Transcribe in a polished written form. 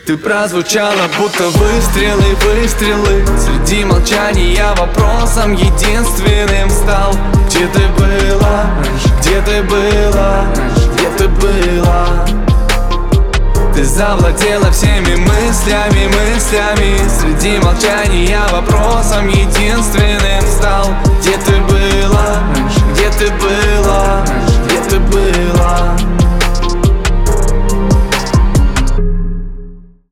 Ты прозвучала, будто выстрелы, выстрелы. Среди молчания вопросом единственным стал: где ты была раньше, где ты была раньше, где ты была? Ты завладела всеми мыслями, мыслями. Среди молчания вопросом единственным стал: где ты была